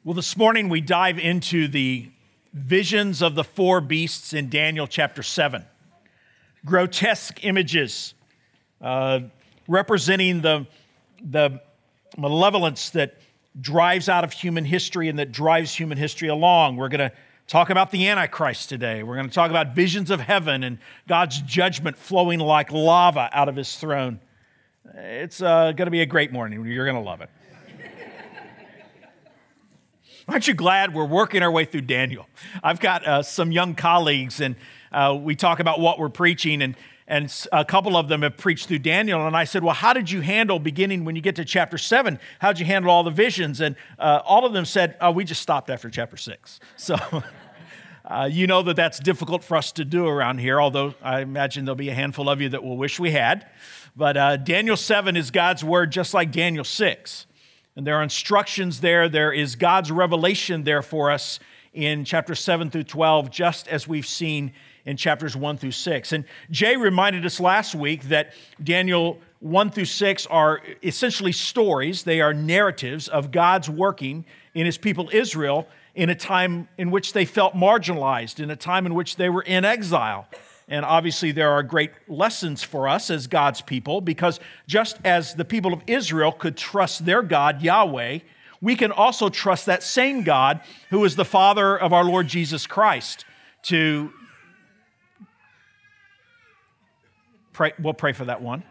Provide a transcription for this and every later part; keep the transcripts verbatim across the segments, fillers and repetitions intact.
Well, this morning we dive into the visions of the four beasts in Daniel chapter seven. Grotesque images uh, representing the, the malevolence that drives out of human history and that drives human history along. We're going to talk about the Antichrist today. We're going to talk about visions of heaven and God's judgment flowing like lava out of his throne. It's uh, going to be a great morning. You're going to love it. Aren't you glad we're working our way through Daniel? I've got uh, some young colleagues, and uh, we talk about what we're preaching, and, and a couple of them have preached through Daniel, and I said, well, how did you handle beginning when you get to chapter seven? How did you handle all the visions? And uh, all of them said, oh, we just stopped after chapter six. So uh, you know that that's difficult for us to do around here, although I imagine there'll be a handful of you that will wish we had. But uh, Daniel seven is God's word just like Daniel six. And there are instructions there. There is God's revelation there for us in chapters seven through twelve, just as we've seen in chapters one through six. And Jay reminded us last week that Daniel one through six are essentially stories. They are narratives of God's working in his people Israel in a time in which they felt marginalized, in a time in which they were in exile. And obviously there are great lessons for us as God's people, because just as the people of Israel could trust their God, Yahweh, we can also trust that same God who is the Father of our Lord Jesus Christ to pray. We'll pray for that one.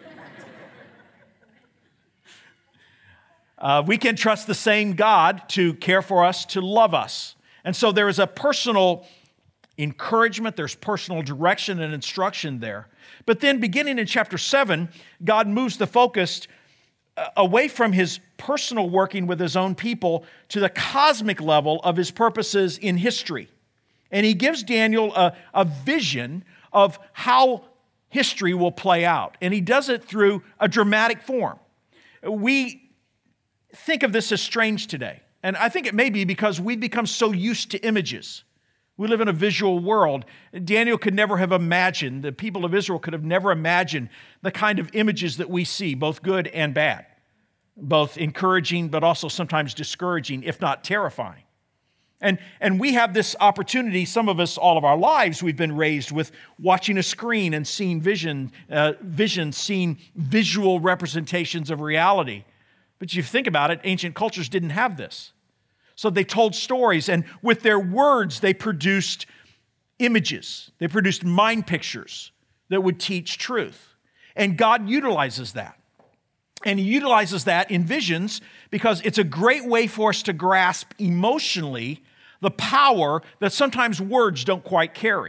Uh, we can trust the same God to care for us, to love us. And so there is a personal encouragement, there's personal direction and instruction there. But then beginning in chapter seven, God moves the focus away from his personal working with his own people to the cosmic level of his purposes in history. And he gives Daniel a, a vision of how history will play out. And he does it through a dramatic form. We think of this as strange today. And I think it may be because we've become so used to images. We live in a visual world. Daniel could never have imagined, the people of Israel could have never imagined the kind of images that we see, both good and bad, both encouraging but also sometimes discouraging, if not terrifying. And, and we have this opportunity, some of us all of our lives, we've been raised with watching a screen and seeing vision, uh, vision, seeing visual representations of reality. But you think about it, ancient cultures didn't have this. So they told stories, and with their words, they produced images. They produced mind pictures that would teach truth. And God utilizes that. And he utilizes that in visions because it's a great way for us to grasp emotionally the power that sometimes words don't quite carry.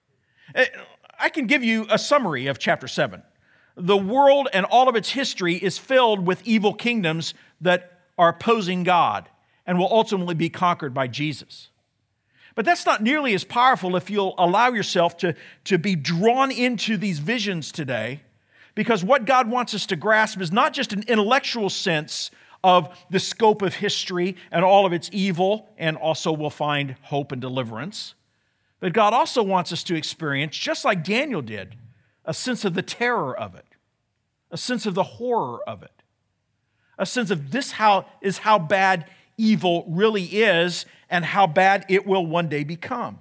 I can give you a summary of chapter seven. The world and all of its history is filled with evil kingdoms that are opposing God and will ultimately be conquered by Jesus. But that's not nearly as powerful if you'll allow yourself to, to be drawn into these visions today, because what God wants us to grasp is not just an intellectual sense of the scope of history and all of its evil, and also we'll find hope and deliverance, but God also wants us to experience, just like Daniel did, a sense of the terror of it, a sense of the horror of it, a sense of this how is how bad evil really is and how bad it will one day become.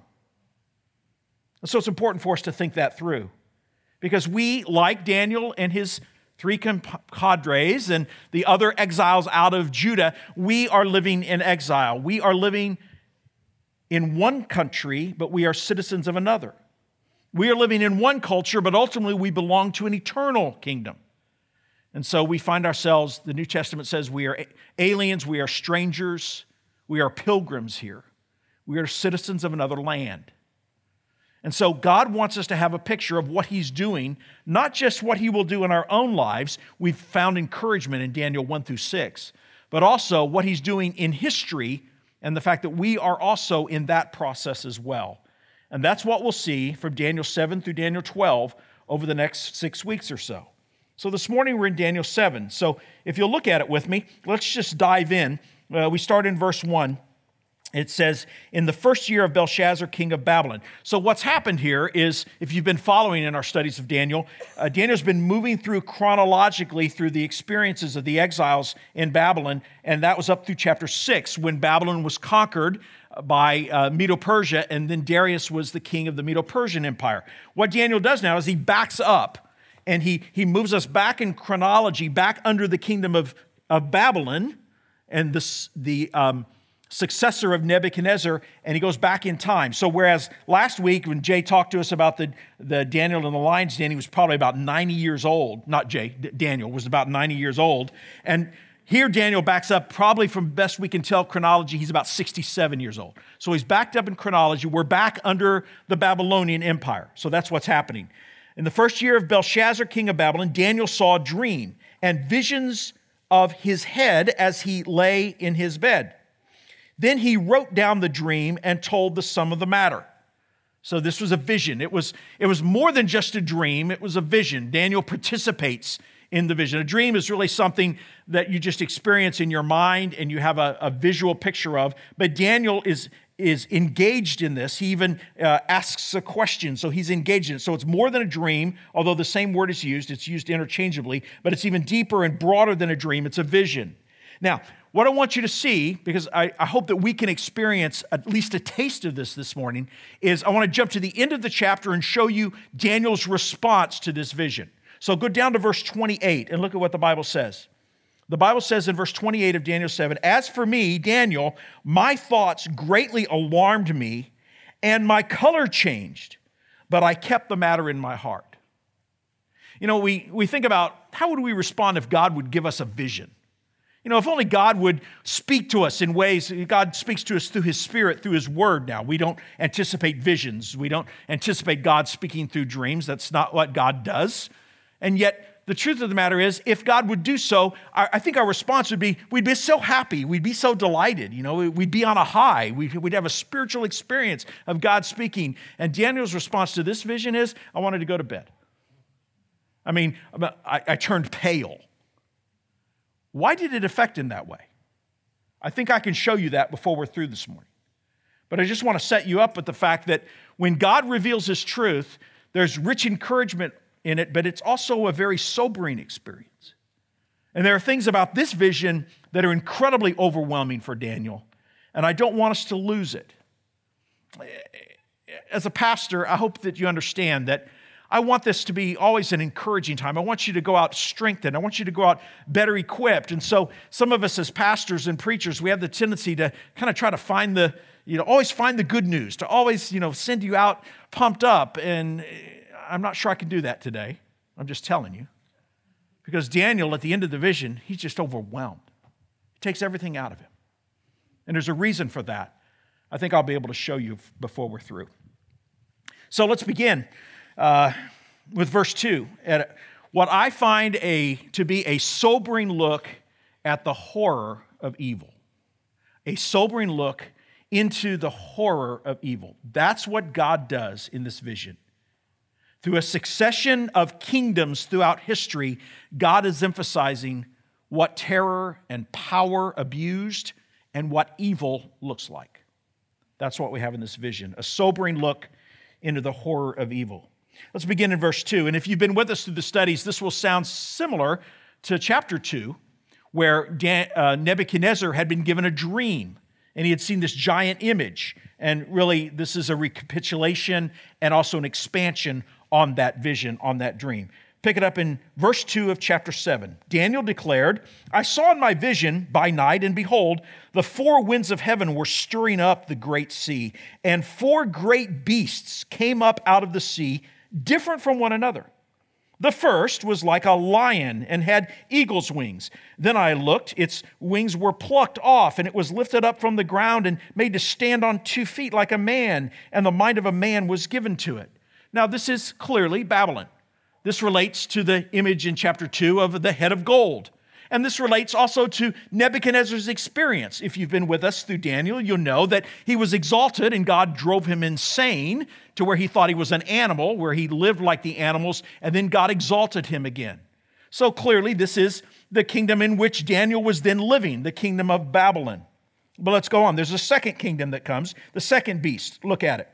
And so it's important for us to think that through, because we, like Daniel and his three cadres and the other exiles out of Judah, we are living in exile. We are living in one country, but we are citizens of another. We are living in one culture, but ultimately we belong to an eternal kingdom. And so we find ourselves, the New Testament says we are aliens, we are strangers, we are pilgrims here. We are citizens of another land. And so God wants us to have a picture of what he's doing, not just what he will do in our own lives. We've found encouragement in Daniel one through six, but also what he's doing in history and the fact that we are also in that process as well. And that's what we'll see from Daniel seven through Daniel twelve over the next six weeks or so. So this morning we're in Daniel seven. So if you'll look at it with me, let's just dive in. Uh, we start in verse one. It says, in the first year of Belshazzar, king of Babylon. So what's happened here is, if you've been following in our studies of Daniel, uh, Daniel's been moving through chronologically through the experiences of the exiles in Babylon, and that was up through chapter six, when Babylon was conquered by uh, Medo-Persia, and then Darius was the king of the Medo-Persian Empire. What Daniel does now is he backs up, and he, he moves us back in chronology, back under the kingdom of, of Babylon, and this, the... Um, successor of Nebuchadnezzar, and he goes back in time. So whereas last week when Jay talked to us about the, the Daniel and the lion's den, he was probably about ninety years old. Not Jay, D- Daniel was about ninety years old. And here Daniel backs up, probably from best we can tell chronology, he's about sixty-seven years old. So he's backed up in chronology. We're back under the Babylonian Empire. So that's what's happening. In the first year of Belshazzar, king of Babylon, Daniel saw a dream and visions of his head as he lay in his bed. Then he wrote down the dream and told the sum of the matter. So this was a vision. It was, it was more than just a dream. It was a vision. Daniel participates in the vision. A dream is really something that you just experience in your mind and you have a, a visual picture of. But Daniel is, is engaged in this. He even uh, asks a question, so he's engaged in it. So it's more than a dream, although the same word is used. It's used interchangeably, but it's even deeper and broader than a dream. It's a vision. Now, what I want you to see, because I, I hope that we can experience at least a taste of this this morning, is I want to jump to the end of the chapter and show you Daniel's response to this vision. So go down to verse twenty-eight and look at what the Bible says. The Bible says in verse twenty-eight of Daniel seven, "As for me, Daniel, my thoughts greatly alarmed me, and my color changed, but I kept the matter in my heart." You know, we, we think about how would we respond if God would give us a vision? You know, if only God would speak to us in ways, God speaks to us through His Spirit, through His Word now. We don't anticipate visions. We don't anticipate God speaking through dreams. That's not what God does. And yet, the truth of the matter is, if God would do so, I think our response would be, we'd be so happy. We'd be so delighted. You know, we'd be on a high. We'd have a spiritual experience of God speaking. And Daniel's response to this vision is, I wanted to go to bed. I mean, I, I turned pale. Why did it affect him that way? I think I can show you that before we're through this morning. But I just want to set you up with the fact that when God reveals His truth, there's rich encouragement in it, but it's also a very sobering experience. And there are things about this vision that are incredibly overwhelming for Daniel, and I don't want us to lose it. As a pastor, I hope that you understand that I want this to be always an encouraging time. I want you to go out strengthened. I want you to go out better equipped. And so some of us as pastors and preachers, we have the tendency to kind of try to find the, you know, always find the good news, to always, you know, send you out pumped up. And I'm not sure I can do that today. I'm just telling you. Because Daniel, at the end of the vision, he's just overwhelmed. It takes everything out of him. And there's a reason for that. I think I'll be able to show you before we're through. So let's begin. Uh, with verse two, at what I find a to be a sobering look at the horror of evil. A sobering look into the horror of evil. That's what God does in this vision. Through a succession of kingdoms throughout history, God is emphasizing what terror and power abused and what evil looks like. That's what we have in this vision, a sobering look into the horror of evil. Let's begin in verse two. And if you've been with us through the studies, this will sound similar to chapter two, where Dan, uh, Nebuchadnezzar had been given a dream, and he had seen this giant image. And really, this is a recapitulation and also an expansion on that vision, on that dream. Pick it up in verse two of chapter seven. Daniel declared, "I saw in my vision by night, and behold, the four winds of heaven were stirring up the great sea, and four great beasts came up out of the sea, different from one another. The first was like a lion and had eagle's wings. Then I looked, its wings were plucked off, and it was lifted up from the ground and made to stand on two feet like a man, and the mind of a man was given to it." Now, this is clearly Babylon. This relates to the image in chapter two of the head of gold. And this relates also to Nebuchadnezzar's experience. If you've been with us through Daniel, you'll know that he was exalted and God drove him insane to where he thought he was an animal, where he lived like the animals, and then God exalted him again. So clearly, this is the kingdom in which Daniel was then living, the kingdom of Babylon. But let's go on. There's a second kingdom that comes, the second beast. Look at it.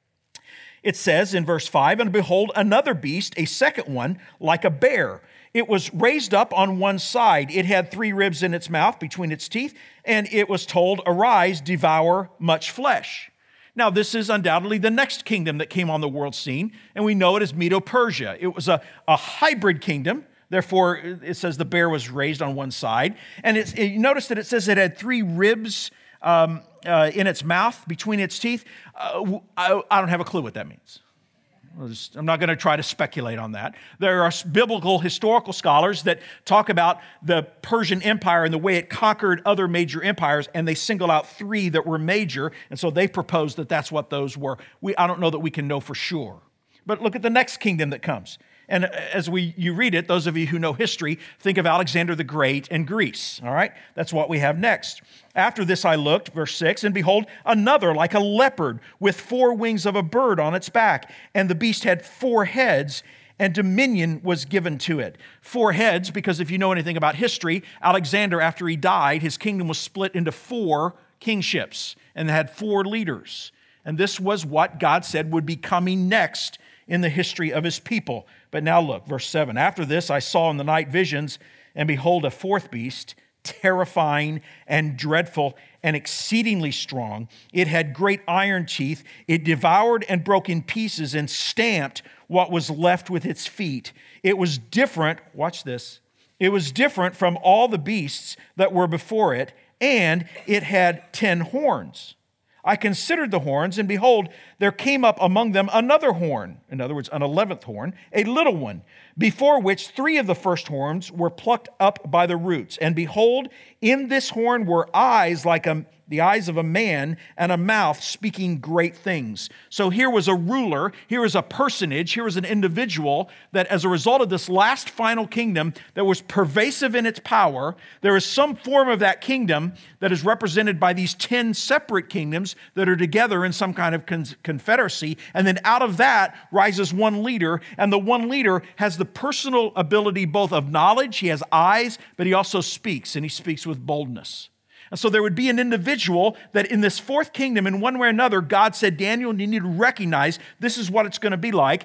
It says in verse five, and behold, another beast, a second one, like a bear. It was raised up on one side. It had three ribs in its mouth between its teeth, and it was told, arise, devour much flesh. Now, this is undoubtedly the next kingdom that came on the world scene, and we know it as Medo-Persia. It was a, a hybrid kingdom. Therefore, it says the bear was raised on one side. And it's, you notice that it says it had three ribs um, uh, in its mouth, between its teeth. Uh, I, I don't have a clue what that means. Just, I'm not going to try to speculate on that. There are biblical historical scholars that talk about the Persian Empire and the way it conquered other major empires, and they single out three that were major, and so they propose that that's what those were. We, I don't know that we can know for sure. But look at the next kingdom that comes. And as we you read it, those of you who know history, think of Alexander the Great and Greece, all right? That's what we have next. After this I looked, verse six, and behold, another like a leopard with four wings of a bird on its back. And the beast had four heads, and dominion was given to it. Four heads, because if you know anything about history, Alexander, after he died, his kingdom was split into four kingships, and had four leaders. And this was what God said would be coming next in the history of his people. But now look, verse seven. After this I saw in the night visions, and behold, a fourth beast, terrifying and dreadful and exceedingly strong. It had great iron teeth. It devoured and broke in pieces and stamped what was left with its feet. It was different, watch this, it was different from all the beasts that were before it, and it had ten horns. I considered the horns, and behold, there came up among them another horn, in other words, an eleventh horn, a little one, before which three of the first horns were plucked up by the roots. And behold, in this horn were eyes like a, the eyes of a man, and a mouth speaking great things. So here was a ruler, here was a personage, here was an individual that as a result of this last final kingdom that was pervasive in its power, there is some form of that kingdom that is represented by these ten separate kingdoms that are together in some kind of con- confederacy. And then out of that rises one leader, and the one leader has the personal ability both of knowledge, he has eyes, but he also speaks, and he speaks with boldness. And so there would be an individual that in this fourth kingdom, in one way or another, God said, Daniel, you need to recognize this is what it's going to be like.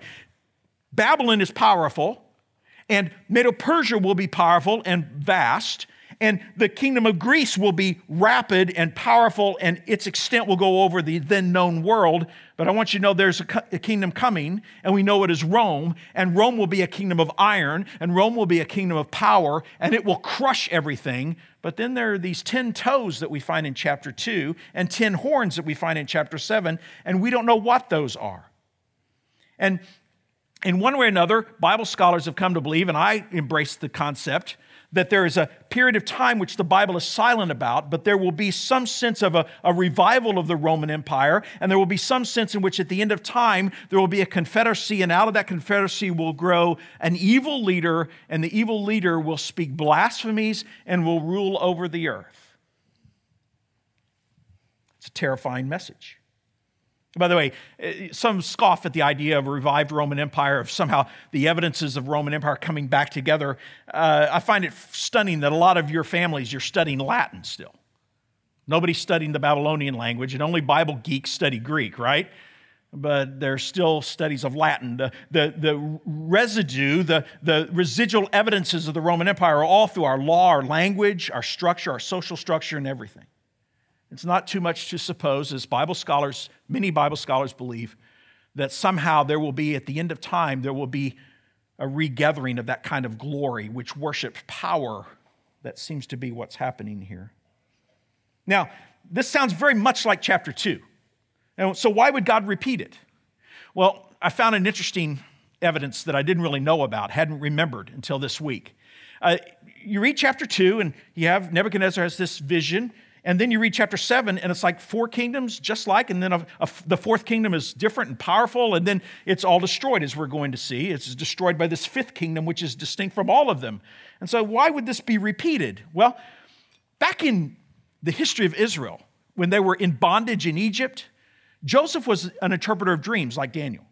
Babylon is powerful, and Medo-Persia will be powerful and vast, and the kingdom of Greece will be rapid and powerful, and its extent will go over the then known world. But I want you to know there's a, a kingdom coming, and we know it is Rome, and Rome will be a kingdom of iron, and Rome will be a kingdom of power, and it will crush everything. But then there are these ten toes that we find in chapter two, and ten horns that we find in chapter seven, and we don't know what those are. And in one way or another, Bible scholars have come to believe, and I embrace the concept, that there is a period of time which the Bible is silent about, but there will be some sense of a, a revival of the Roman Empire, and there will be some sense in which at the end of time, there will be a confederacy, and out of that confederacy will grow an evil leader, and the evil leader will speak blasphemies and will rule over the earth. It's a terrifying message. By the way, some scoff at the idea of a revived Roman Empire, of somehow the evidences of Roman Empire coming back together. Uh, I find it stunning that a lot of your families, you're studying Latin still. Nobody's studying the Babylonian language, and only Bible geeks study Greek, right? But there's still studies of Latin. The, the, the residue, the, the residual evidences of the Roman Empire are all through our law, our language, our structure, our social structure, and everything. It's not too much to suppose, as Bible scholars, many Bible scholars believe, that somehow there will be, at the end of time, there will be a regathering of that kind of glory which worships power. That seems to be what's happening here. Now, this sounds very much like chapter two. And so why would God repeat it? Well, I found an interesting evidence that I didn't really know about, hadn't remembered until this week. Uh, you read chapter two, and you have Nebuchadnezzar has this vision. And then you read chapter seven, and it's like four kingdoms, just like, and then a, a, the fourth kingdom is different and powerful, and then it's all destroyed, as we're going to see. It's destroyed by this fifth kingdom, which is distinct from all of them. And so why would this be repeated? Well, back in the history of Israel, when they were in bondage in Egypt, Joseph was an interpreter of dreams like Daniel.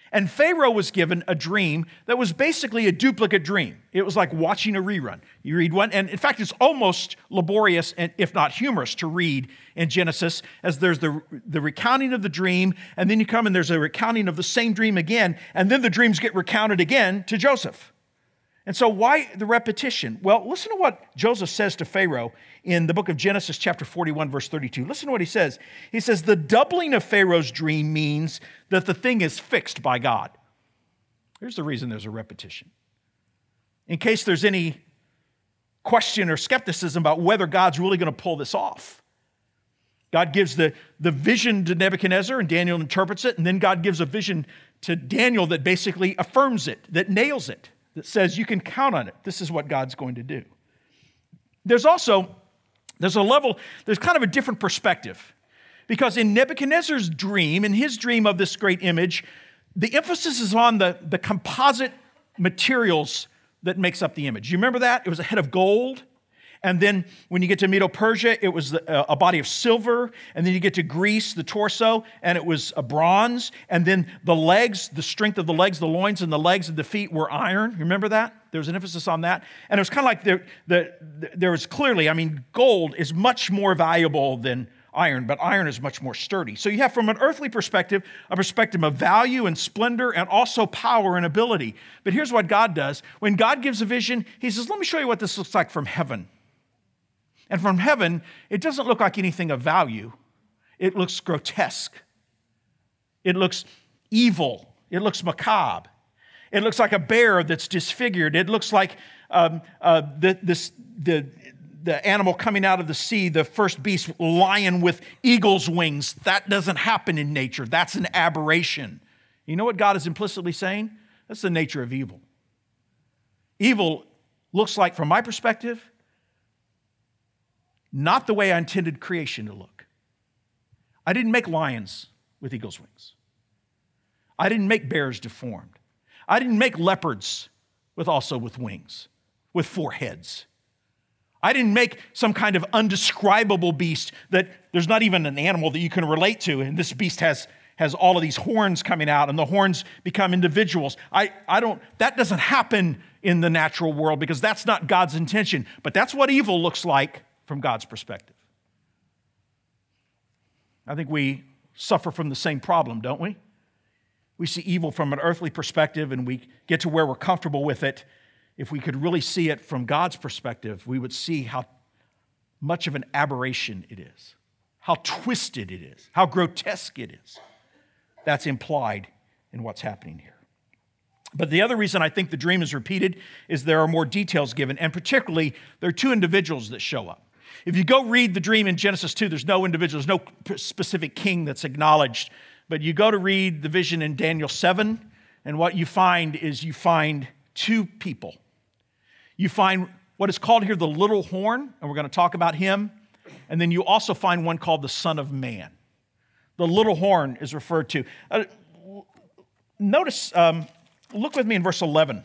And Pharaoh was given a dream that was basically a duplicate dream. It was like watching a rerun. You read one, and in fact, it's almost laborious, and if not humorous, to read in Genesis, as there's the, the recounting of the dream, and then you come and there's a recounting of the same dream again, and then the dreams get recounted again to Joseph. And so why the repetition? Well, listen to what Joseph says to Pharaoh in the book of Genesis, chapter forty-one, verse thirty-two. Listen to what he says. He says, the doubling of Pharaoh's dream means that the thing is fixed by God. Here's the reason there's a repetition. In case there's any question or skepticism about whether God's really going to pull this off. God gives the, the vision to Nebuchadnezzar, and Daniel interprets it, and then God gives a vision to Daniel that basically affirms it, that nails it, that says you can count on it. This is what God's going to do. There's also, there's a level, there's kind of a different perspective. Because in Nebuchadnezzar's dream, in his dream of this great image, the emphasis is on the, the composite materials that makes up the image. You remember that? It was a head of gold. And then when you get to Medo-Persia, it was a body of silver. And then you get to Greece, the torso, and it was a bronze. And then the legs, the strength of the legs, the loins and the legs and the feet were iron. You remember that? There was an emphasis on that. And it was kind of like there, the, there was clearly, I mean, gold is much more valuable than iron, but iron is much more sturdy. So you have, from an earthly perspective, a perspective of value and splendor and also power and ability. But here's what God does. When God gives a vision, he says, let me show you what this looks like from heaven. And from heaven, it doesn't look like anything of value. It looks grotesque. It looks evil. It looks macabre. It looks like a bear that's disfigured. It looks like um, uh, the, this, the, the animal coming out of the sea, the first beast, lion with eagle's wings. That doesn't happen in nature. That's an aberration. You know what God is implicitly saying? That's the nature of evil. Evil looks like, from my perspective, not the way I intended creation to look. I didn't make lions with eagle's wings. I didn't make bears deformed. I didn't make leopards with also with wings, with four heads. I didn't make some kind of undescribable beast that there's not even an animal that you can relate to, and this beast has, has all of these horns coming out, and the horns become individuals. I, I don't, that doesn't happen in the natural world because that's not God's intention, but that's what evil looks like from God's perspective. I think we suffer from the same problem, don't we? We see evil from an earthly perspective and we get to where we're comfortable with it. If we could really see it from God's perspective, we would see how much of an aberration it is, how twisted it is, how grotesque it is. That's implied in what's happening here. But the other reason I think the dream is repeated is there are more details given, and particularly there are two individuals that show up. If you go read the dream in Genesis two, there's no individual, there's no specific king that's acknowledged. But you go to read the vision in Daniel seven, and what you find is you find two people. You find what is called here the little horn, and we're going to talk about him. And then you also find one called the Son of Man. The little horn is referred to. Uh, notice, um, look with me in verse eleven.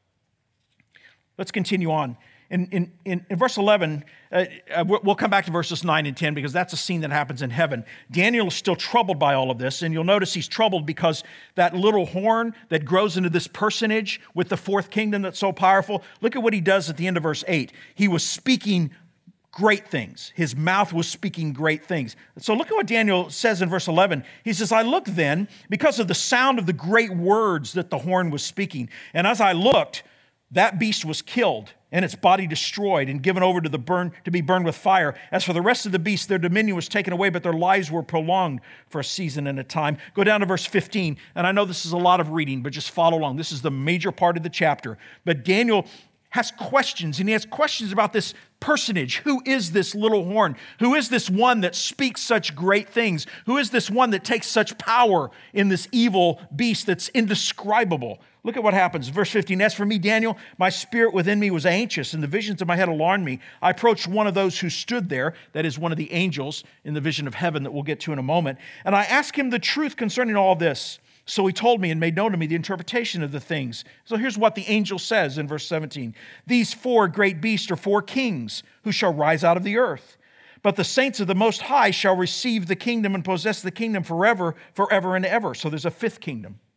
Let's continue on. In, in, in, in verse eleven, uh, we'll come back to verses nine and ten because that's a scene that happens in heaven. Daniel is still troubled by all of this, and you'll notice he's troubled because that little horn that grows into this personage with the fourth kingdom that's so powerful, look at what he does at the end of verse eight. He was speaking great things. His mouth was speaking great things. So look at what Daniel says in verse eleven. He says, I looked then because of the sound of the great words that the horn was speaking. And as I looked, that beast was killed and its body destroyed and given over to the burn to be burned with fire. As for the rest of the beasts, their dominion was taken away, but their lives were prolonged for a season and a time. Go down to verse fifteen. And I know this is a lot of reading, but just follow along. This is the major part of the chapter. But Daniel has questions, and he has questions about this personage. Who is this little horn? Who is this one that speaks such great things? Who is this one that takes such power in this evil beast that's indescribable? Look at what happens. Verse fifteen, as for me, Daniel, my spirit within me was anxious, and the visions of my head alarmed me. I approached one of those who stood there, that is one of the angels in the vision of heaven that we'll get to in a moment, and I asked him the truth concerning all this. So he told me and made known to me the interpretation of the things. So here's what the angel says in verse seventeen. These four great beasts are four kings who shall rise out of the earth. But the saints of the Most High shall receive the kingdom and possess the kingdom forever, forever and ever. So there's a fifth kingdom.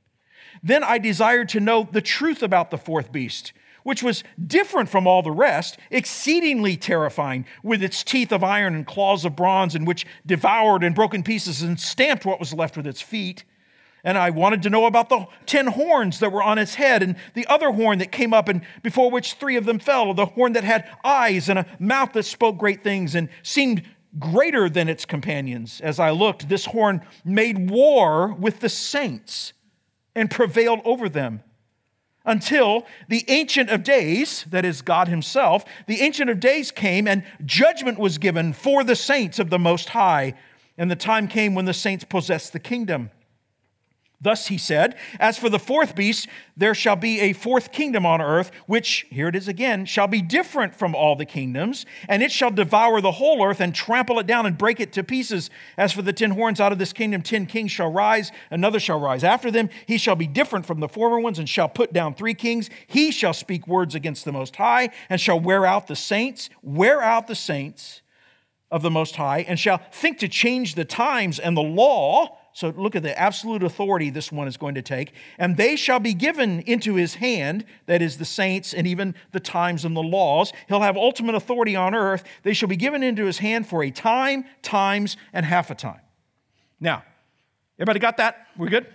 Then I desired to know the truth about the fourth beast, which was different from all the rest, exceedingly terrifying, with its teeth of iron and claws of bronze, and which devoured and broke in pieces and stamped what was left with its feet. And I wanted to know about the ten horns that were on its head, and the other horn that came up, and before which three of them fell, the horn that had eyes and a mouth that spoke great things and seemed greater than its companions. As I looked, this horn made war with the saints and prevailed over them, until the Ancient of Days, that is God himself, the Ancient of Days came, and judgment was given for the saints of the Most High. And the time came when the saints possessed the kingdom. Thus he said, as for the fourth beast, there shall be a fourth kingdom on earth, which, here it is again, shall be different from all the kingdoms, and it shall devour the whole earth and trample it down and break it to pieces. As for the ten horns, out of this kingdom ten kings shall rise, another shall rise after them. He shall be different from the former ones and shall put down three kings. He shall speak words against the Most High and shall wear out the saints, wear out the saints of the Most High, and shall think to change the times and the law. So look at the absolute authority this one is going to take. And they shall be given into his hand, that is the saints and even the times and the laws. He'll have ultimate authority on earth. They shall be given into his hand for a time, times, and half a time. Now, everybody got that? We're good?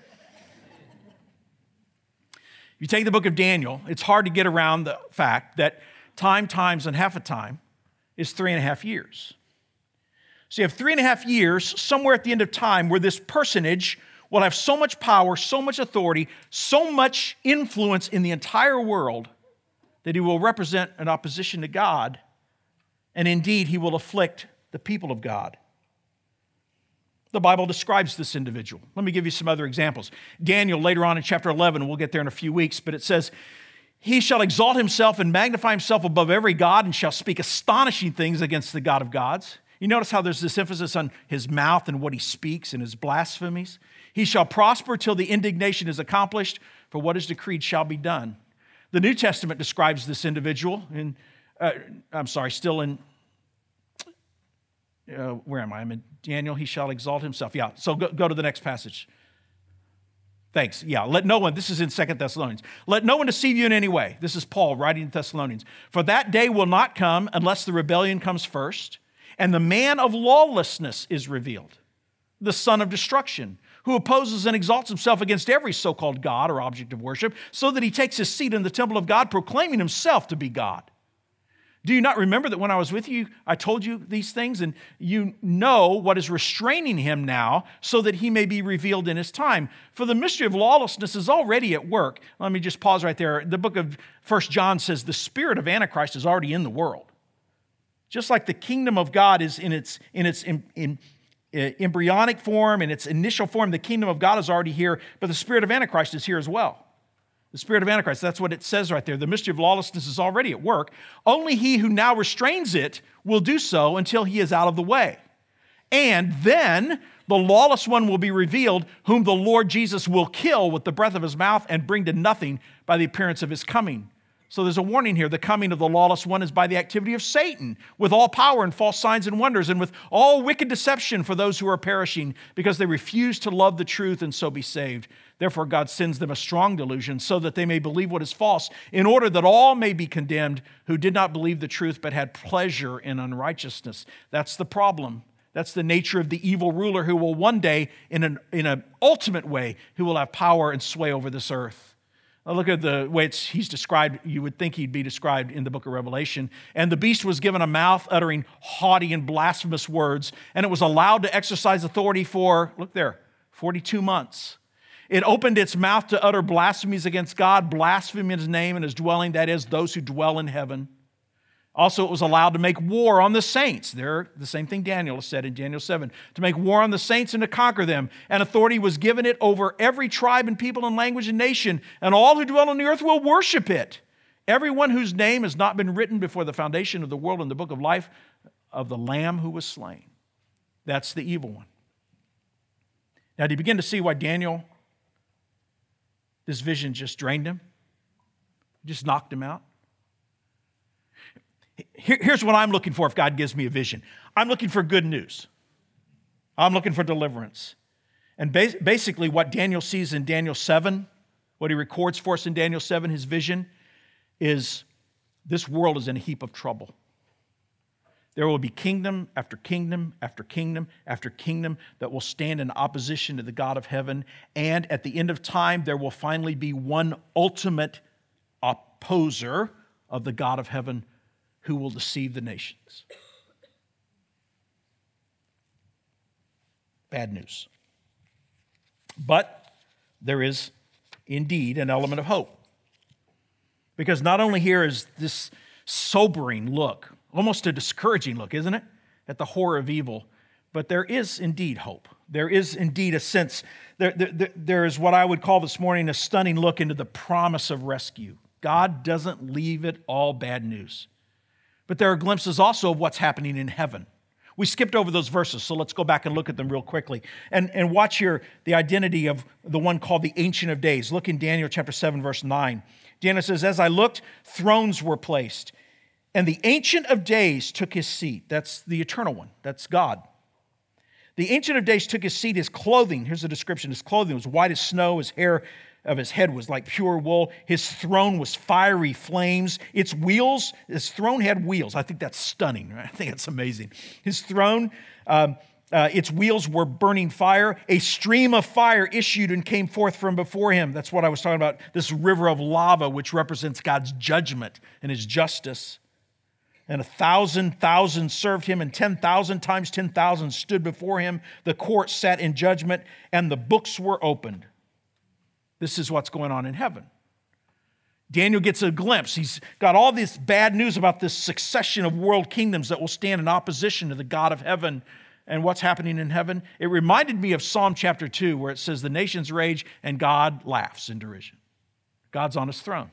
You take the book of Daniel, it's hard to get around the fact that time, times, and half a time is three and a half years. So you have three and a half years, somewhere at the end of time, where this personage will have so much power, so much authority, so much influence in the entire world that he will represent an opposition to God, and indeed he will afflict the people of God. The Bible describes this individual. Let me give you some other examples. Daniel, later on in chapter eleven, we'll get there in a few weeks, but it says, he shall exalt himself and magnify himself above every god and shall speak astonishing things against the God of gods. You notice how there's this emphasis on his mouth and what he speaks and his blasphemies. He shall prosper till the indignation is accomplished, for what is decreed shall be done. The New Testament describes this individual in, uh, I'm sorry, still in, uh, where am I? I'm in Daniel, he shall exalt himself. Yeah, so go, go to the next passage. Thanks. Yeah, let no one, this is in Second Thessalonians. Let no one deceive you in any way. This is Paul writing to Thessalonians. For that day will not come unless the rebellion comes first, and the man of lawlessness is revealed, the son of destruction, who opposes and exalts himself against every so-called God or object of worship, so that he takes his seat in the temple of God, proclaiming himself to be God. Do you not remember that when I was with you, I told you these things, and you know what is restraining him now, so that he may be revealed in his time? For the mystery of lawlessness is already at work. Let me just pause right there. The book of First John says the spirit of Antichrist is already in the world. Just like the kingdom of God is in its, in its in, in, in embryonic form, in its initial form, the kingdom of God is already here, but the spirit of Antichrist is here as well. The spirit of Antichrist, that's what it says right there. The mystery of lawlessness is already at work. Only he who now restrains it will do so until he is out of the way. And then the lawless one will be revealed, whom the Lord Jesus will kill with the breath of his mouth and bring to nothing by the appearance of his coming. So there's a warning here. The coming of the lawless one is by the activity of Satan, with all power and false signs and wonders, and with all wicked deception for those who are perishing, because they refuse to love the truth and so be saved. Therefore God sends them a strong delusion, so that they may believe what is false, in order that all may be condemned who did not believe the truth but had pleasure in unrighteousness. That's the problem. That's the nature of the evil ruler who will one day, in an in an ultimate way, who will have power and sway over this earth. Now look at the way it's, he's described. You would think he'd be described in the book of Revelation. And the beast was given a mouth uttering haughty and blasphemous words, and it was allowed to exercise authority for, look there, forty-two months. It opened its mouth to utter blasphemies against God, blaspheming his name and his dwelling, that is, those who dwell in heaven. Also, it was allowed to make war on the saints. There, the same thing Daniel said in Daniel seven, to make war on the saints and to conquer them. And authority was given it over every tribe and people and language and nation, and all who dwell on the earth will worship it. Everyone whose name has not been written before the foundation of the world in the book of life of the Lamb who was slain. That's the evil one. Now, do you begin to see why Daniel, this vision just drained him? Just knocked him out? Here's what I'm looking for if God gives me a vision. I'm looking for good news. I'm looking for deliverance. And basically what Daniel sees in Daniel seven What he records for us in Daniel seven, his vision, is this world is in a heap of trouble. There will be kingdom after kingdom after kingdom after kingdom that will stand in opposition to the God of heaven. And at the end of time, there will finally be one ultimate opposer of the God of heaven who will deceive the nations. Bad news. But there is indeed an element of hope. Because not only here is this sobering look, almost a discouraging look, isn't it, at the horror of evil, but there is indeed hope. There is indeed a sense, there, there, there is what I would call this morning a stunning look into the promise of rescue. God doesn't leave it all bad news. But there are glimpses also of what's happening in heaven. We skipped over those verses, so let's go back and look at them real quickly. And, and watch here the identity of the one called the Ancient of Days. Look in Daniel chapter seven, verse nine. Daniel says, as I looked, thrones were placed, and the Ancient of Days took his seat. That's the eternal one. That's God. The Ancient of Days took his seat. His clothing, here's the description, his clothing was white as snow. His hair of his head was like pure wool. His throne was fiery flames. Its wheels, his throne had wheels. I think that's stunning. Right? I think that's amazing. His throne, um, uh, its wheels were burning fire. A stream of fire issued and came forth from before him. That's what I was talking about, this river of lava, which represents God's judgment and his justice. And a thousand thousand served him, and ten thousand times ten thousand stood before him. The court sat in judgment, and the books were opened. This is what's going on in heaven. Daniel gets a glimpse. He's got all this bad news about this succession of world kingdoms that will stand in opposition to the God of heaven and what's happening in heaven. It reminded me of Psalm chapter two, where it says, the nations rage and God laughs in derision. God's on his throne.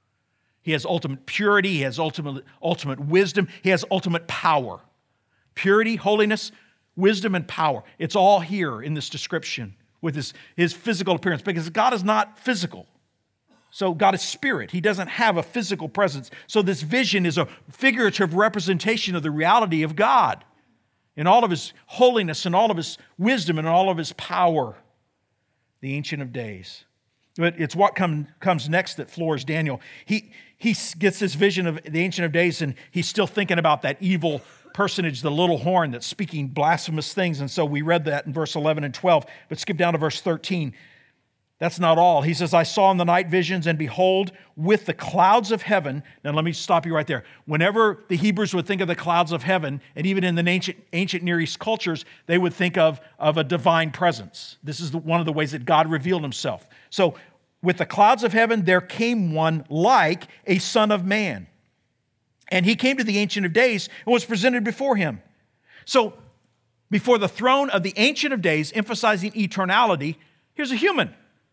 He has ultimate purity. He has ultimate, ultimate wisdom. He has ultimate power. Purity, holiness, wisdom, and power. It's all here in this description with his, his physical appearance, because God is not physical. So God is spirit. He doesn't have a physical presence. So this vision is a figurative representation of the reality of God in all of his holiness and all of his wisdom and all of his power, the Ancient of Days. But it's what come, comes next that floors Daniel. He, he gets this vision of the Ancient of Days, and he's still thinking about that evil personage, the little horn that's speaking blasphemous things. And so we read that in verse eleven and twelve, but skip down to verse thirteen. That's not all. He says, I saw in the night visions, and behold, with the clouds of heaven. Now let me stop you right there. Whenever the Hebrews would think of the clouds of heaven, and even in the ancient, ancient Near East cultures, they would think of, of a divine presence. This is the, one of the ways that God revealed himself. So with the clouds of heaven, there came one like a son of man. And he came to the Ancient of Days and was presented before him. So before the throne of the Ancient of Days, emphasizing eternality, here's a human.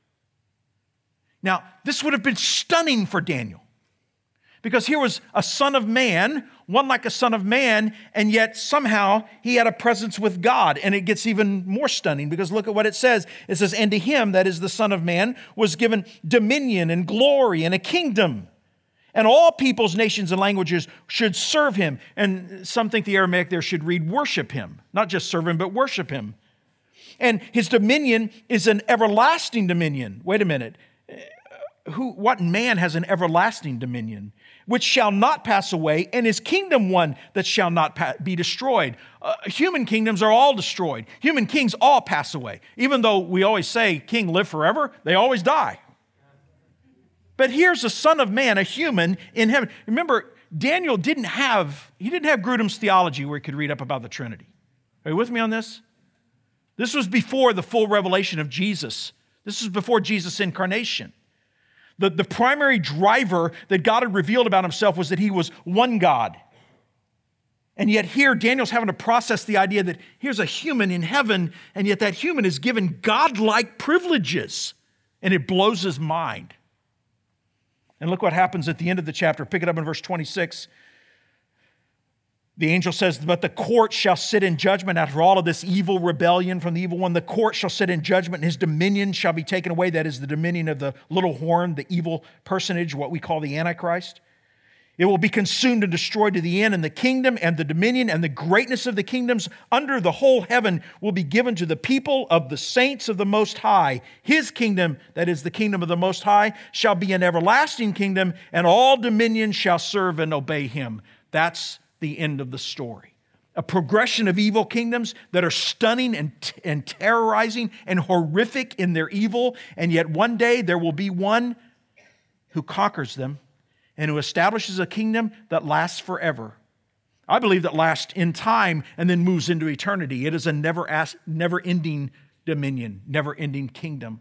Now, this would have been stunning for Daniel, because here was a son of man, one like a son of man, and yet somehow he had a presence with God. And it gets even more stunning, because look at what it says. It says, and to him, that is the Son of Man, was given dominion and glory and a kingdom. And all peoples, nations, and languages should serve him. And some think the Aramaic there should read worship him. Not just serve him, but worship him. And his dominion is an everlasting dominion. Wait a minute. Who? What man has an everlasting dominion, which shall not pass away, and his kingdom one that shall not pa- be destroyed? Uh, human kingdoms are all destroyed. Human kings all pass away. Even though we always say king live forever, they always die. But here's a son of man, a human in heaven. Remember, Daniel didn't have, he didn't have Grudem's theology where he could read up about the Trinity. Are you with me on this? This was before the full revelation of Jesus. This was before Jesus' incarnation. The, the primary driver that God had revealed about himself was that he was one God. And yet here, Daniel's having to process the idea that here's a human in heaven, and yet that human is given godlike privileges. And it blows his mind. And look what happens at the end of the chapter. Pick it up in verse twenty-six. The angel says, but the court shall sit in judgment after all of this evil rebellion from the evil one. The court shall sit in judgment, and his dominion shall be taken away. That is the dominion of the little horn, the evil personage, what we call the Antichrist. It will be consumed and destroyed to the end, and the kingdom and the dominion and the greatness of the kingdoms under the whole heaven will be given to the people of the saints of the Most High. His kingdom, that is the kingdom of the Most High, shall be an everlasting kingdom, and all dominions shall serve and obey him. That's the end of the story. A progression of evil kingdoms that are stunning and, and terrorizing and horrific in their evil, and yet one day there will be one who conquers them and who establishes a kingdom that lasts forever. I believe that lasts in time and then moves into eternity. It is a never ask, never-ending dominion, never-ending kingdom.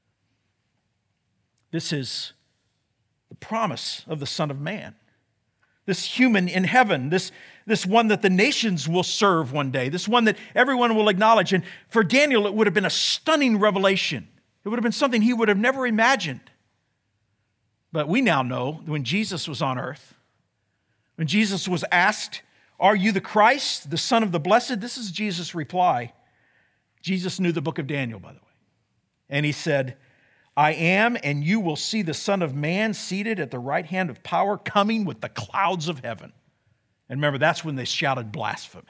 This is the promise of the Son of Man. This human in heaven, this, this one that the nations will serve one day, this one that everyone will acknowledge. And for Daniel, it would have been a stunning revelation. It would have been something he would have never imagined. But we now know that when Jesus was on earth, when Jesus was asked, "Are you the Christ, the Son of the Blessed?" This is Jesus' reply. Jesus knew the book of Daniel, by the way. And he said, "I am, and you will see the Son of Man seated at the right hand of power, coming with the clouds of heaven." And remember, that's when they shouted blasphemy.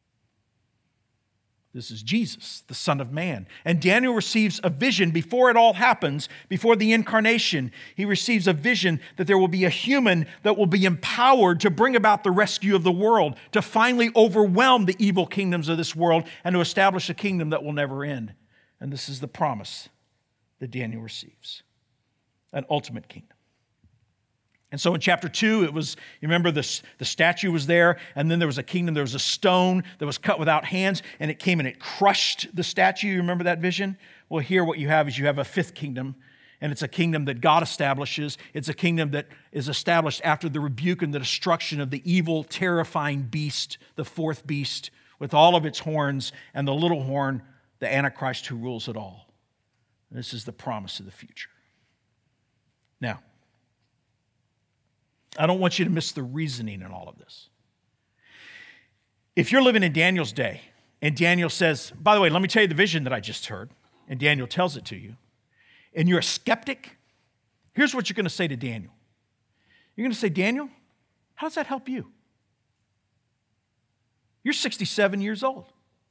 This is Jesus, the Son of Man. And Daniel receives a vision before it all happens, before the incarnation. He receives a vision that there will be a human that will be empowered to bring about the rescue of the world, to finally overwhelm the evil kingdoms of this world, and to establish a kingdom that will never end. And this is the promise that Daniel receives, an ultimate kingdom. And so in chapter two, it was, you remember the, the statue was there, and then there was a kingdom, there was a stone that was cut without hands, and it came and it crushed the statue. You remember that vision? Well, here what you have is you have a fifth kingdom, and it's a kingdom that God establishes. It's a kingdom that is established after the rebuke and the destruction of the evil, terrifying beast, the fourth beast, with all of its horns, and the little horn, the Antichrist who rules it all. This is the promise of the future. Now, I don't want you to miss the reasoning in all of this. If you're living in Daniel's day, and Daniel says, by the way, let me tell you the vision that I just heard, and Daniel tells it to you, and you're a skeptic, here's what you're going to say to Daniel. You're going to say, "Daniel, how does that help you? You're sixty-seven years old.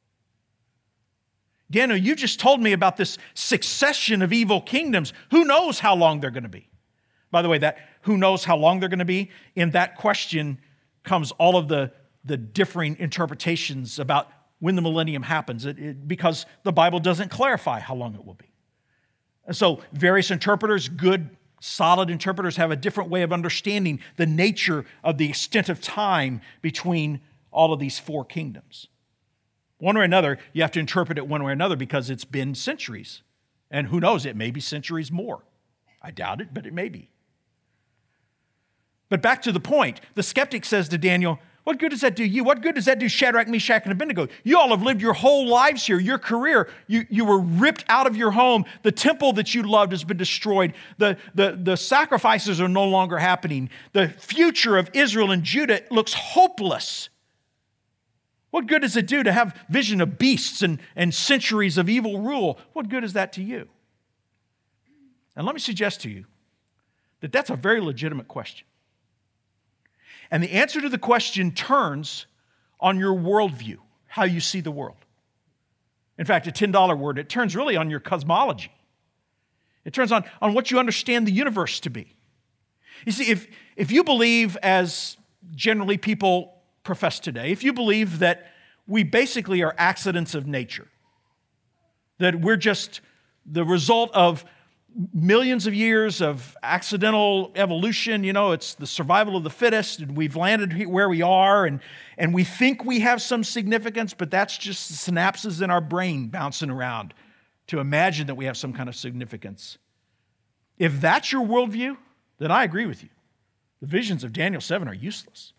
Daniel, you just told me about this succession of evil kingdoms. Who knows how long they're going to be?" By the way, that who knows how long they're going to be, in that question comes all of the, the differing interpretations about when the millennium happens, it, it, because the Bible doesn't clarify how long it will be. And so various interpreters, good, solid interpreters, have a different way of understanding the nature of the extent of time between all of these four kingdoms. One way or another, you have to interpret it one way or another because it's been centuries. And who knows, it may be centuries more. I doubt it, but it may be. But back to the point, the skeptic says to Daniel, "What good does that do you? What good does that do Shadrach, Meshach, and Abednego? You all have lived your whole lives here, your career. You, you were ripped out of your home. The temple that you loved has been destroyed. The, the, the sacrifices are no longer happening. The future of Israel and Judah looks hopeless. What good does it do to have vision of beasts and, and centuries of evil rule? What good is that to you?" And let me suggest to you that that's a very legitimate question. And the answer to the question turns on your worldview, how you see the world. In fact, a ten dollar word, it turns really on your cosmology. It turns on, on what you understand the universe to be. You see, if, if you believe, as generally people profess today, if you believe that we basically are accidents of nature, that we're just the result of millions of years of accidental evolution, you know, it's the survival of the fittest, and we've landed where we are, and, and we think we have some significance, but that's just the synapses in our brain bouncing around to imagine that we have some kind of significance. If that's your worldview, then I agree with you. The visions of Daniel seven are useless.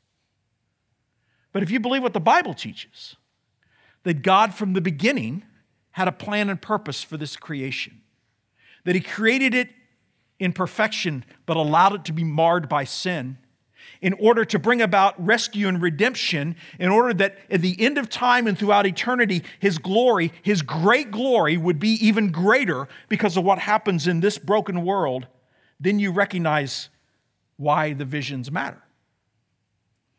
But if you believe what the Bible teaches, that God from the beginning had a plan and purpose for this creation, that He created it in perfection but allowed it to be marred by sin in order to bring about rescue and redemption, in order that at the end of time and throughout eternity, His glory, His great glory, would be even greater because of what happens in this broken world, then you recognize why the visions matter.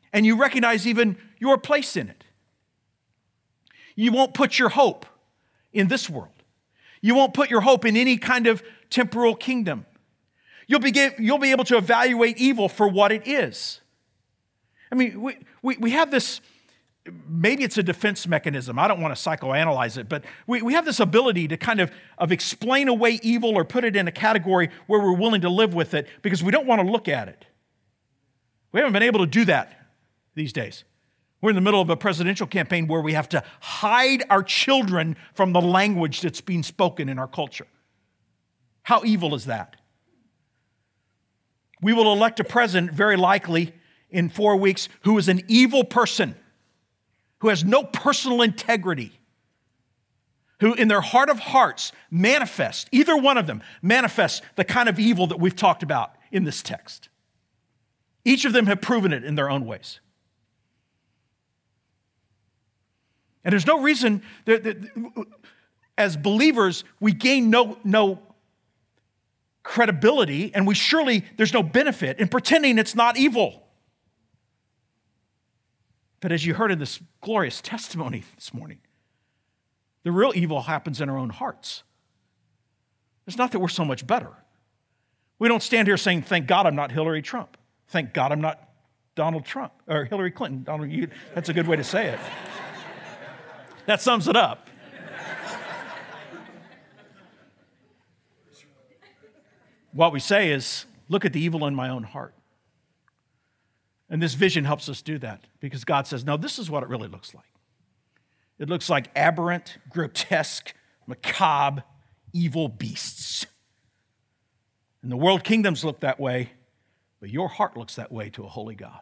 and you recognize even your place in it. You won't put your hope in this world. You won't put your hope in any kind of temporal kingdom. You'll be, you'll be able to evaluate evil for what it is. I mean, we, we, we have this, maybe it's a defense mechanism. I don't want to psychoanalyze it, but we, we have this ability to kind of, of explain away evil or put it in a category where we're willing to live with it because we don't want to look at it. We haven't been able to do that these days. We're in the middle of a presidential campaign where we have to hide our children from the language that's being spoken in our culture. How evil is that? We will elect a president, very likely in four weeks, who is an evil person, who has no personal integrity, who in their heart of hearts manifest, either one of them, manifests the kind of evil that we've talked about in this text. Each of them have proven it in their own ways. And there's no reason that, that as believers, we gain no, no credibility, and we surely, there's no benefit in pretending it's not evil. But as you heard in this glorious testimony this morning, the real evil happens in our own hearts. It's not that we're so much better. We don't stand here saying, thank God I'm not Hillary Trump. Thank God I'm not Donald Trump, or Hillary Clinton. Donald, you, that's a good way to say it. That sums it up. What we say is, look at the evil in my own heart. And this vision helps us do that because God says, no, this is what it really looks like. It looks like aberrant, grotesque, macabre, evil beasts. And the world kingdoms look that way, but your heart looks that way to a holy God.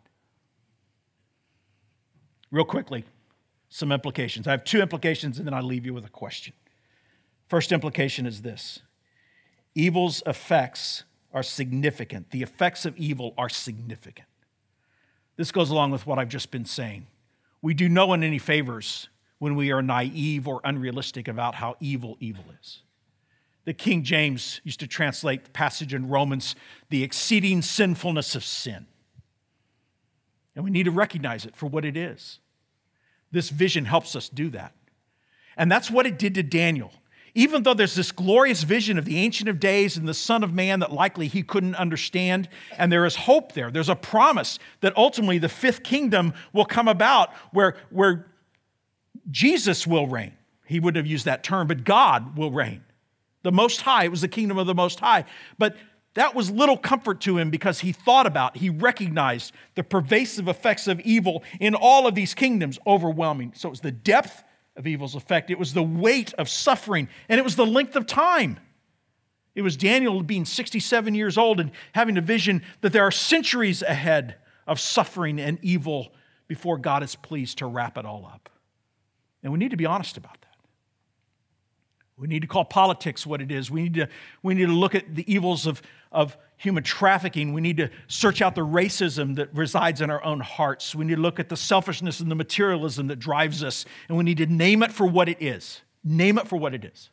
Real quickly, some implications. I have two implications, and then I'll leave you with a question. First implication is this. Evil's effects are significant. The effects of evil are significant. This goes along with what I've just been saying. We do no one any favors when we are naive or unrealistic about how evil evil is. The King James used to translate the passage in Romans, the exceeding sinfulness of sin. And we need to recognize it for what it is. This vision helps us do that. And that's what it did to Daniel. Even though there's this glorious vision of the Ancient of Days and the Son of Man that likely he couldn't understand, and there is hope there. There's a promise that ultimately the fifth kingdom will come about where, where Jesus will reign. He wouldn't have used that term, but God will reign. The Most High, it was the kingdom of the Most High. But that was little comfort to him because he thought about, he recognized the pervasive effects of evil in all of these kingdoms, overwhelming. So it was the depth of evil's effect. It was the weight of suffering, and it was the length of time. It was Daniel being sixty-seven years old and having a vision that there are centuries ahead of suffering and evil before God is pleased to wrap it all up. And we need to be honest about that. We need to call politics what it is. We need to, we need to look at the evils of, of human trafficking. We need to search out the racism that resides in our own hearts. We need to look at the selfishness and the materialism that drives us. And we need to name it for what it is. Name it for what it is.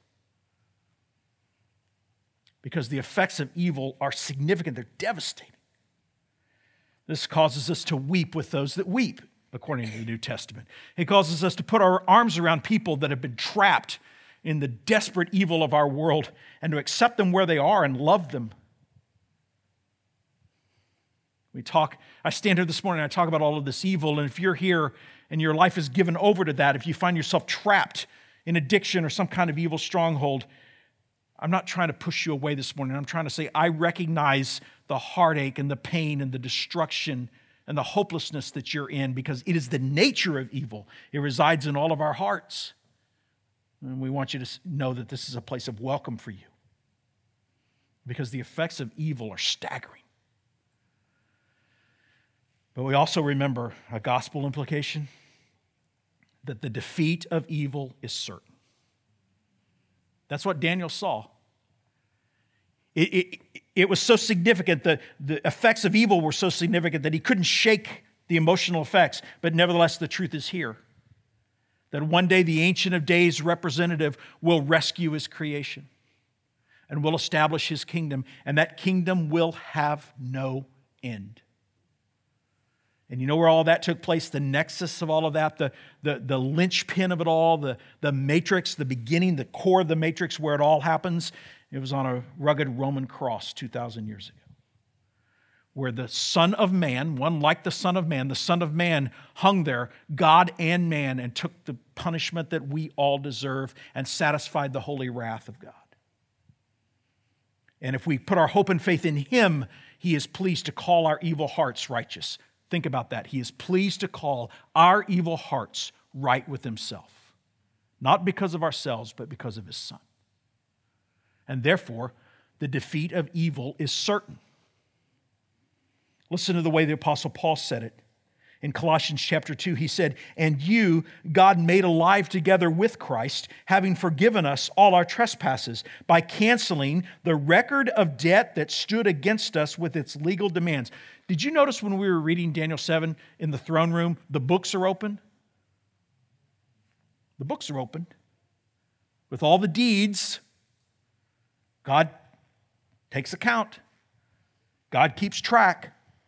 Because the effects of evil are significant. They're devastating. This causes us to weep with those that weep, according to the New Testament. It causes us to put our arms around people that have been trapped in the desperate evil of our world and to accept them where they are and love them. We talk, I stand here this morning and I talk about all of this evil, and if you're here and your life is given over to that, if you find yourself trapped in addiction or some kind of evil stronghold, I'm not trying to push you away this morning. I'm trying to say I recognize the heartache and the pain and the destruction and the hopelessness that you're in because it is the nature of evil. It resides in all of our hearts. And we want you to know that this is a place of welcome for you because the effects of evil are staggering. But we also remember a gospel implication that the defeat of evil is certain. That's what Daniel saw. It, it, it was so significant, the, the effects of evil were so significant that he couldn't shake the emotional effects, but nevertheless the truth is here. That one day the Ancient of Days representative will rescue his creation and will establish his kingdom, and that kingdom will have no end. And you know where all that took place? The nexus of all of that, the, the, the linchpin of it all, the, the matrix, the beginning, the core of the matrix where it all happens. It was on a rugged Roman cross two thousand years ago, where the Son of Man, one like the Son of Man, the Son of Man hung there, God and man, and took the punishment that we all deserve and satisfied the holy wrath of God. And if we put our hope and faith in Him, He is pleased to call our evil hearts righteous. Think about that. He is pleased to call our evil hearts right with Himself. Not because of ourselves, but because of His Son. And therefore, the defeat of evil is certain. Listen to the way the Apostle Paul said it. In Colossians chapter two, he said, "And you, God made alive together with Christ, having forgiven us all our trespasses, by canceling the record of debt that stood against us with its legal demands." Did you notice when we were reading Daniel seven in the throne room, the books are open? The books are open. With all the deeds, God takes account. God keeps track.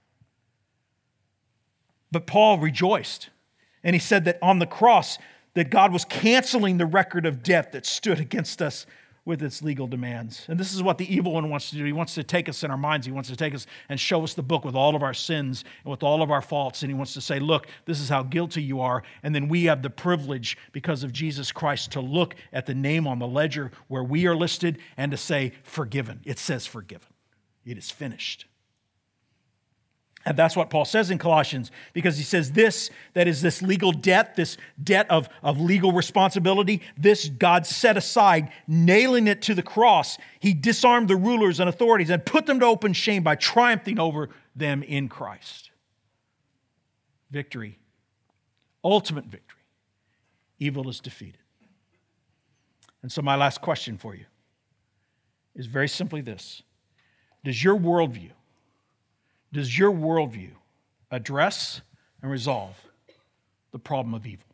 But Paul rejoiced, and he said that on the cross, that God was canceling the record of debt that stood against us with its legal demands. And this is what the evil one wants to do. He wants to take us in our minds. He wants to take us and show us the book with all of our sins and with all of our faults. And he wants to say, look, this is how guilty you are. And then we have the privilege, because of Jesus Christ, to look at the name on the ledger where we are listed and to say, forgiven. It says forgiven. It is finished. And that's what Paul says in Colossians, because he says this, that is this legal debt, this debt of, of legal responsibility, this God set aside, nailing it to the cross. He disarmed the rulers and authorities and put them to open shame by triumphing over them in Christ. Victory, ultimate victory. Evil is defeated. And so my last question for you is very simply this. Does your worldview Does your worldview address and resolve the problem of evil?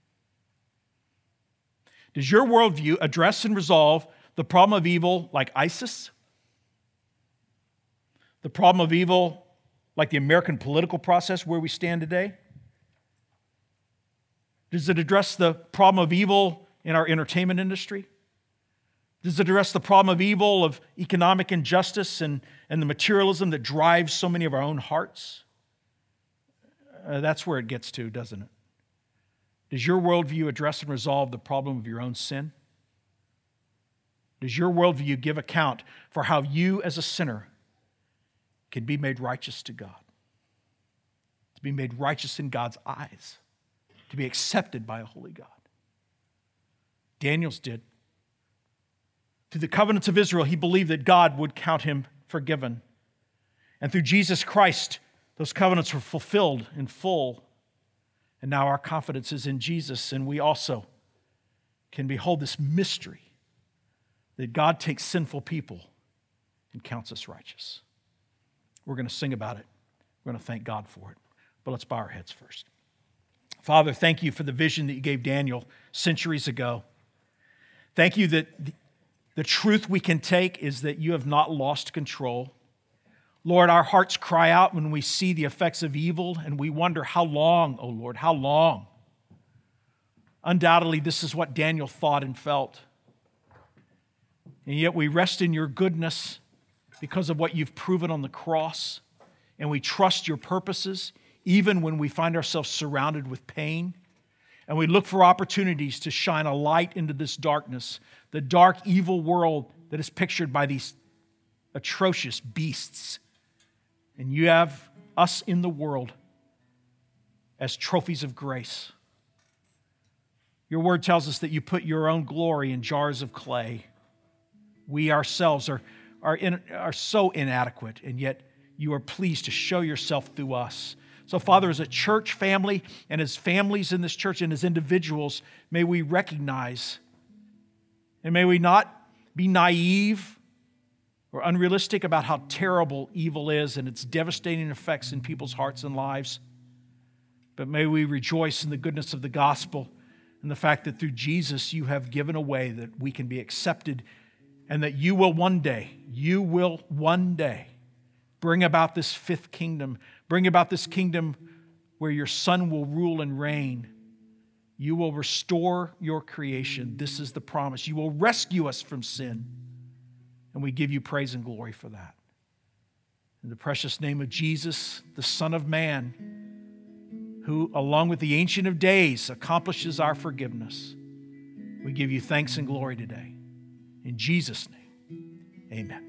Does your worldview address and resolve the problem of evil like ISIS? The problem of evil like the American political process where we stand today? Does it address the problem of evil in our entertainment industry? Does it address the problem of evil, of economic injustice and, and the materialism that drives so many of our own hearts? Uh, that's where it gets to, doesn't it? Does your worldview address and resolve the problem of your own sin? Does your worldview give account for how you as a sinner can be made righteous to God? To be made righteous in God's eyes? To be accepted by a holy God? Daniel's did. Through the covenants of Israel, he believed that God would count him forgiven. And through Jesus Christ, those covenants were fulfilled in full. And now our confidence is in Jesus, and we also can behold this mystery that God takes sinful people and counts us righteous. We're going to sing about it. We're going to thank God for it. But let's bow our heads first. Father, thank you for the vision that you gave Daniel centuries ago. Thank you that the truth we can take is that you have not lost control. Lord, our hearts cry out when we see the effects of evil, and we wonder, how long, oh Lord, how long? Undoubtedly, this is what Daniel thought and felt. And yet we rest in your goodness because of what you've proven on the cross, and we trust your purposes, even when we find ourselves surrounded with pain. And we look for opportunities to shine a light into this darkness, the dark, evil world that is pictured by these atrocious beasts. And you have us in the world as trophies of grace. Your word tells us that you put your own glory in jars of clay. We ourselves are, are, in, are so inadequate, and yet you are pleased to show yourself through us. So, Father, as a church family and as families in this church and as individuals, may we recognize and may we not be naive or unrealistic about how terrible evil is and its devastating effects in people's hearts and lives, but may we rejoice in the goodness of the gospel and the fact that through Jesus you have given a way that we can be accepted, and that you will one day, you will one day bring about this fifth kingdom, bring about this kingdom where your Son will rule and reign. You will restore your creation. This is the promise. You will rescue us from sin. And we give you praise and glory for that. In the precious name of Jesus, the Son of Man, who, along with the Ancient of Days, accomplishes our forgiveness, we give you thanks and glory today. In Jesus' name, amen.